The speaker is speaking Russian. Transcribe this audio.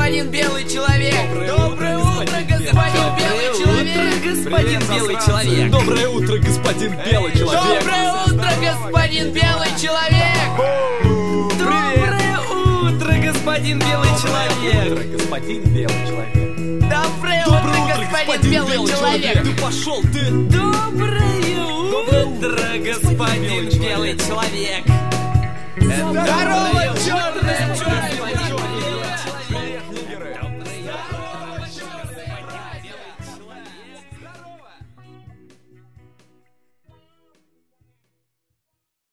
господин белый человек. Доброе утро, господин белый человек. Господин белый человек. Доброе утро, господин белый человек. Доброе утро, господин белый человек. Доброе утро, господин белый человек. Господин белый человек. Доброе утро, господин белый человек. Ты пошел, ты. Доброе утро, господин белый человек.